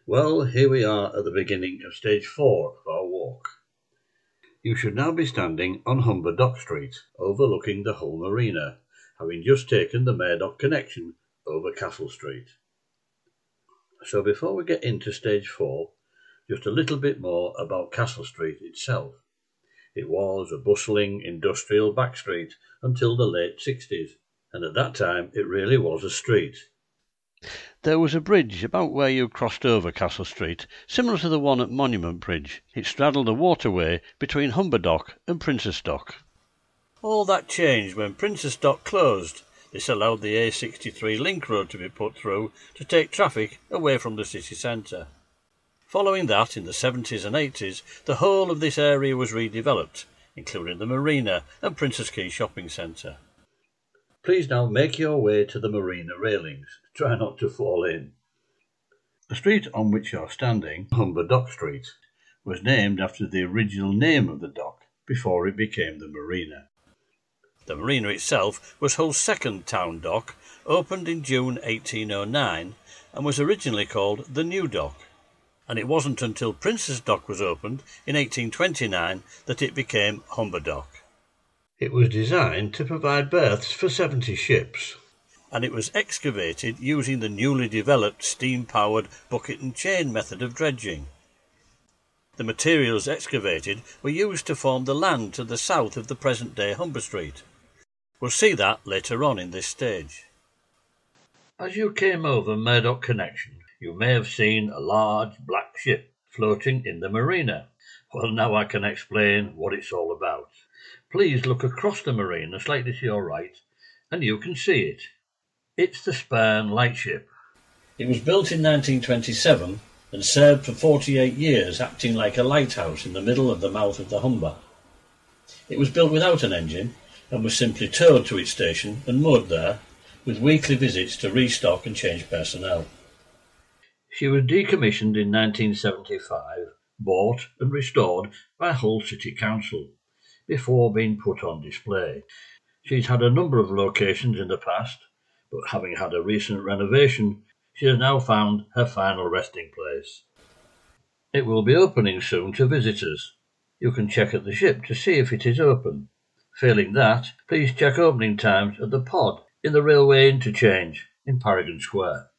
Well, here we are at the beginning of stage 4 of our walk. You should now be standing on Humber Dock Street, overlooking the Hull Marina, having just taken the Maredock connection over Castle Street. So before we get into stage 4, just a little bit more about Castle Street itself. It was a bustling industrial back street until the late 60s, and at that time it really was a street. There was a bridge about where you crossed over Castle Street, similar to the one at Monument Bridge. It straddled a waterway between Humber Dock and Princes Dock. All that changed when Princes Dock closed. This allowed the A63 link road to be put through to take traffic away from the city centre. Following that, in the 70s and 80s, the whole of this area was redeveloped, including the marina and Princes Quay shopping centre. Please now make your way to the marina railings. Try not to fall in. The street on which you're standing, Humber Dock Street, was named after the original name of the dock before it became the marina. The marina itself was Hull's second town dock, opened in June 1809 and was originally called the New Dock. And it wasn't until Princes Dock was opened in 1829 that it became Humber Dock. It was designed to provide berths for 70 ships. And it was excavated using the newly developed steam-powered bucket and chain method of dredging. The materials excavated were used to form the land to the south of the present-day Humber Street. We'll see that later on in this stage. As you came over Maredock Connection, you may have seen a large black ship floating in the marina. Well, now I can explain what it's all about. Please look across the marina slightly to your right, and you can see it. It's the Spurn lightship. It was built in 1927 and served for 48 years, acting like a lighthouse in the middle of the mouth of the Humber. It was built without an engine and was simply towed to its station and moored there, with weekly visits to restock and change personnel. She was decommissioned in 1975, bought and restored by Hull City Council, before being put on display. She's had a number of locations in the past, but having had a recent renovation, she has now found her final resting place. It will be opening soon to visitors. You can check at the ship to see if it is open. Failing that, please check opening times at the pod in the railway interchange in Paragon Square.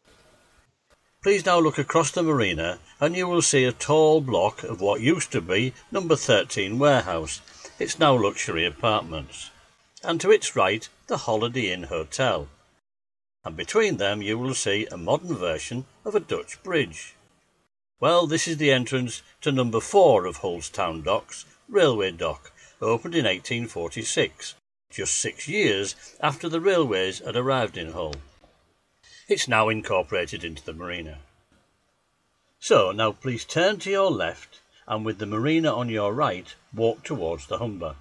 Please now look across the marina and you will see a tall block of what used to be number 13 warehouse. It's now luxury apartments. And to its right, the Holiday Inn Hotel. And between them you will see a modern version of a Dutch bridge. Well, this is the entrance to number 4 of Hull's town docks, Railway Dock, opened in 1846, just 6 years after the railways had arrived in Hull. It's now incorporated into the marina. So now please turn to your left and with the marina on your right, walk towards the Humber.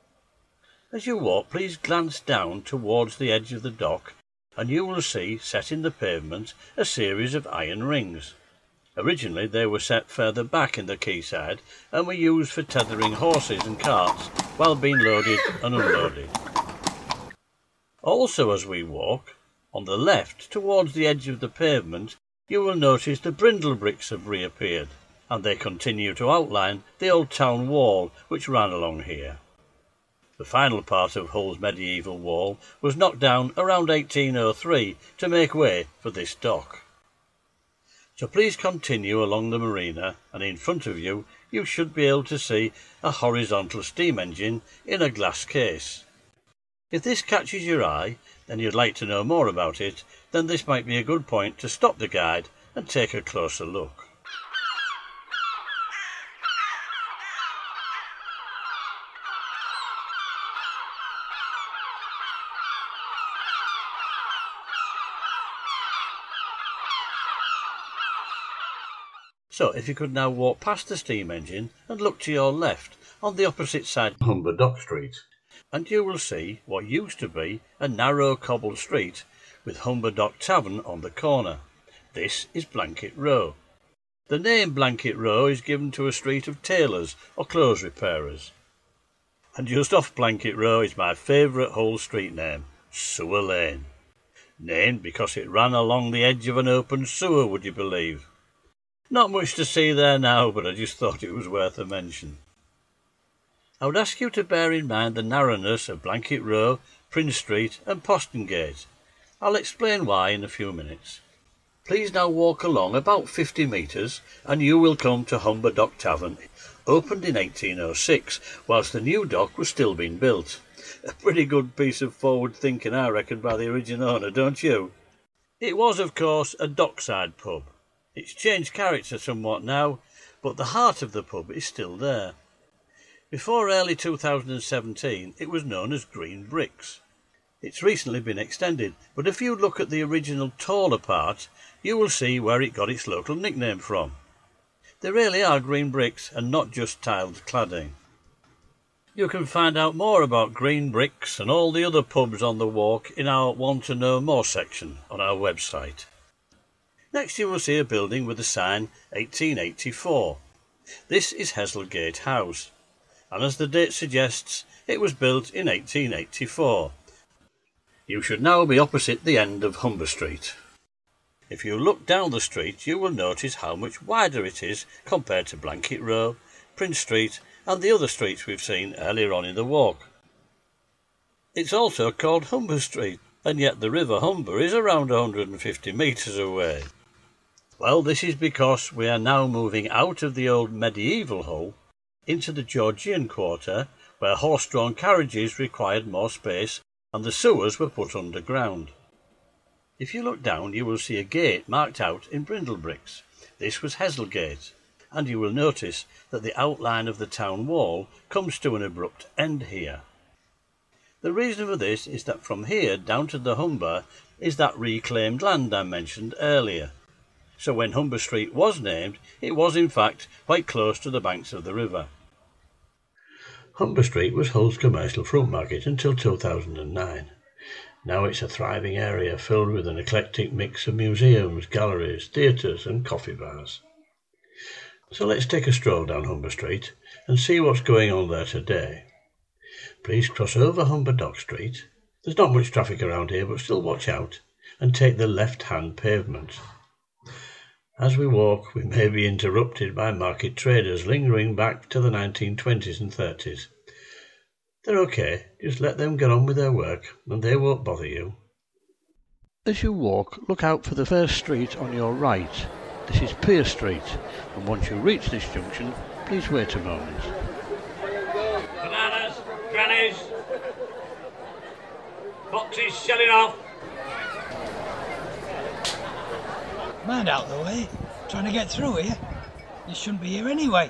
As you walk, please glance down towards the edge of the dock and you will see, set in the pavement, a series of iron rings. Originally they were set further back in the quayside and were used for tethering horses and carts while being loaded and unloaded. Also as we walk, on the left towards the edge of the pavement, you will notice the brindle bricks have reappeared and they continue to outline the old town wall which ran along here. The final part of Hull's medieval wall was knocked down around 1803 to make way for this dock. So please continue along the marina and in front of you, you should be able to see a horizontal steam engine in a glass case. If this catches your eye and you'd like to know more about it, then this might be a good point to stop the guide and take a closer look. So if you could now walk past the steam engine and look to your left on the opposite side of Humber Dock Street, and you will see what used to be a narrow cobbled street with Humber Dock Tavern on the corner. This is Blanket Row. The name Blanket Row is given to a street of tailors or clothes repairers. And just off Blanket Row is my favourite Hull street name, Sewer Lane. Named because it ran along the edge of an open sewer, would you believe? Not much to see there now, but I just thought it was worth a mention. I would ask you to bear in mind the narrowness of Blanket Row, Prince Street and Poston Gate. I'll explain why in a few minutes. Please now walk along about 50 metres and you will come to Humber Dock Tavern, opened in 1806, whilst the new dock was still being built. A pretty good piece of forward thinking, I reckon, by the original owner, don't you? It was, of course, a dockside pub. It's changed character somewhat now, but the heart of the pub is still there. Before early 2017, it was known as Green Bricks. It's recently been extended, but if you look at the original taller part, you will see where it got its local nickname from. They really are green bricks and not just tiled cladding. You can find out more about Green Bricks and all the other pubs on the walk in our Want to Know More section on our website. Next you will see a building with the sign 1884. This is Heselgate House, and as the date suggests, it was built in 1884. You should now be opposite the end of Humber Street. If you look down the street, you will notice how much wider it is compared to Blanket Row, Prince Street and the other streets we've seen earlier on in the walk. It's also called Humber Street, and yet the River Humber is around 150 metres away. Well, this is because we are now moving out of the old medieval Hull into the Georgian quarter, where horse-drawn carriages required more space and the sewers were put underground. If you look down, you will see a gate marked out in brindle bricks. This was Heselgate, and you will notice that the outline of the town wall comes to an abrupt end here. The reason for this is that from here down to the Humber is that reclaimed land I mentioned earlier. So when Humber Street was named, it was in fact quite close to the banks of the river. Humber Street was Hull's commercial fruit market until 2009. Now it's a thriving area filled with an eclectic mix of museums, galleries, theatres and coffee bars. So let's take a stroll down Humber Street and see what's going on there today. Please cross over Humber Dock Street. There's not much traffic around here, but still watch out and take the left-hand pavement. As we walk, we may be interrupted by market traders lingering back to the 1920s and 30s. They're okay, just let them get on with their work and they won't bother you. As you walk, look out for the first street on your right. This is Pier Street, and once you reach this junction, please wait a moment. Bananas, grannies, boxes selling off. Man out the way, trying to get through here. You shouldn't be here anyway.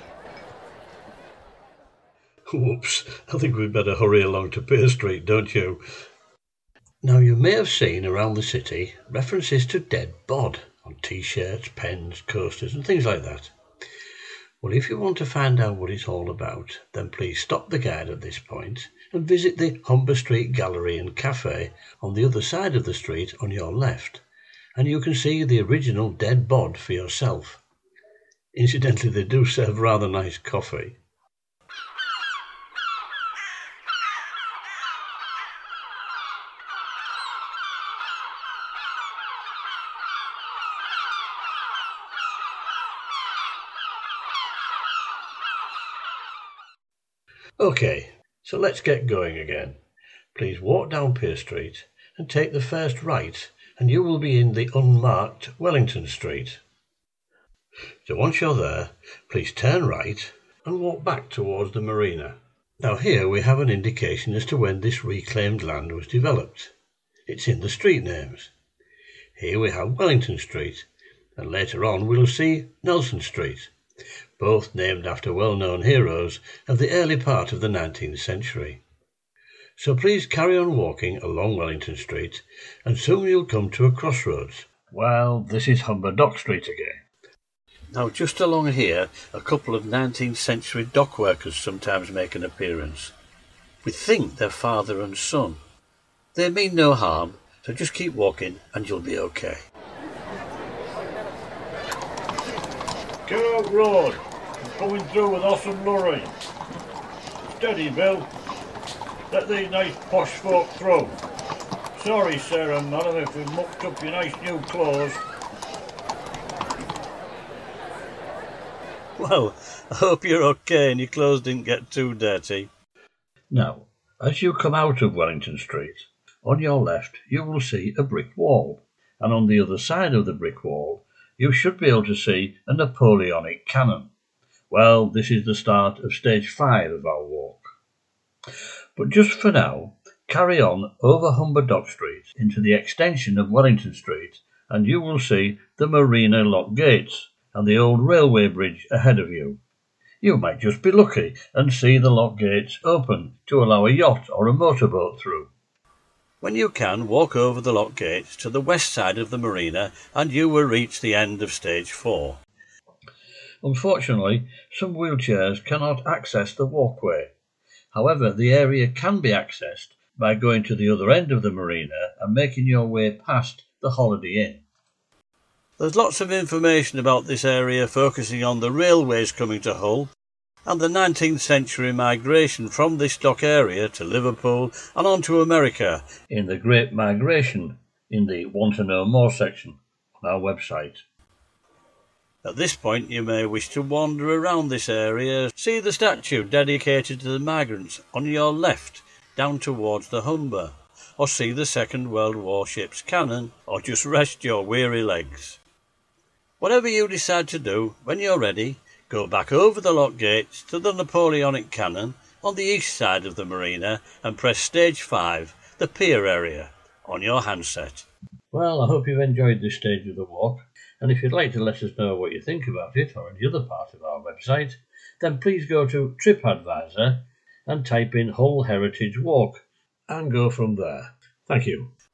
Whoops, I think we'd better hurry along to Pier Street, don't you? Now you may have seen around the city references to Dead Bod on t-shirts, pens, coasters and things like that. Well, if you want to find out what it's all about, then please stop the guide at this point and visit the Humber Street Gallery and Cafe on the other side of the street on your left, and you can see the original Dead Bod for yourself. Incidentally, they do serve rather nice coffee. Okay, so let's get going again. Please walk down Pier Street and take the first right and you will be in the unmarked Wellington Street. So once you're there, please turn right and walk back towards the marina. Now here we have an indication as to when this reclaimed land was developed. It's in the street names. Here we have Wellington Street, and later on we'll see Nelson Street, both named after well-known heroes of the early part of the 19th century. So please carry on walking along Wellington Street, and soon you'll come to a crossroads. Well, this is Humber Dock Street again. Now just along here, a couple of 19th century dock workers sometimes make an appearance. We think they're father and son. They mean no harm, so just keep walking and you'll be okay. Kirk Road, coming through with awesome lorry. Steady, Bill. Let these nice posh folk through. Sorry, Sarah, madam, if we've mucked up your nice new clothes. Well, I hope you're okay and your clothes didn't get too dirty. Now, as you come out of Wellington Street, on your left you will see a brick wall, and on the other side of the brick wall you should be able to see a Napoleonic cannon. Well, this is the start of stage 5 of our walk. But just for now, carry on over Humber Dock Street into the extension of Wellington Street, and you will see the Marina Lock Gates and the old railway bridge ahead of you. You might just be lucky and see the lock gates open to allow a yacht or a motorboat through. When you can, walk over the lock gates to the west side of the marina and you will reach the end of stage 4. Unfortunately, some wheelchairs cannot access the walkway. However, the area can be accessed by going to the other end of the marina and making your way past the Holiday Inn. There's lots of information about this area focusing on the railways coming to Hull and the 19th century migration from this dock area to Liverpool and on to America in the Great Migration in the Want to Know More section on our website. At this point you may wish to wander around this area, see the statue dedicated to the migrants on your left down towards the Humber, or see the Second World War ship's cannon, or just rest your weary legs. Whatever you decide to do, when you're ready, go back over the lock gates to the Napoleonic cannon on the east side of the marina and press stage 5, the pier area, on your handset. Well, I hope you've enjoyed this stage of the walk, and if you'd like to let us know what you think about it or any other part of our website, then please go to TripAdvisor and type in Hull Heritage Walk and go from there. Thank you.